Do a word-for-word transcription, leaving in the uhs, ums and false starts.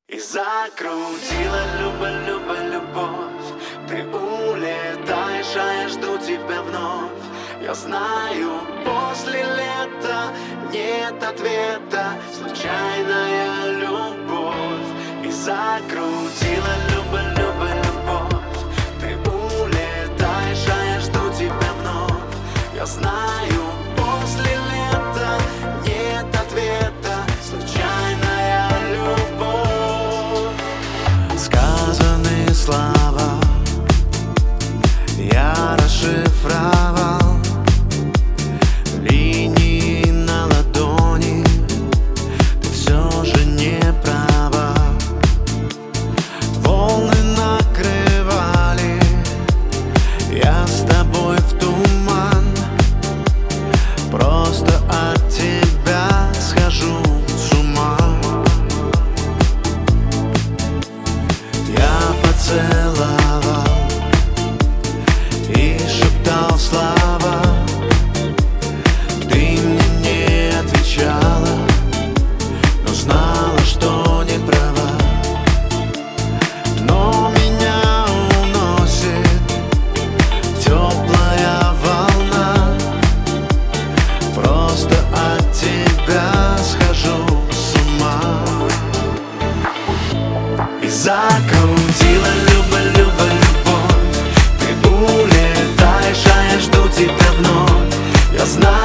И закрутила Люба, Люба, любовь. Ты улетаешь, а я жду тебя вновь. Я знаю, после лета нет ответа. Случайная любовь. И закрутила Люба, Люба, любовь. Ты улетаешь, а я жду тебя вновь. Я знаю, после лета нет ответа. Случайная любовь. Сказанные слова я расшифровал. Линии на ладони, ты все же не права. Волны накрывали, я с тобой в туман. Просто от тебя схожу с ума. Я поцеловал и шептал слова. Ты мне не отвечала, но знала, что не права. Но меня уносит теплая волна. Просто от тебя схожу с ума. И закрутила Люба, Люба, любовь. Ты улетаешь, а я жду тебя вновь. Я знаю,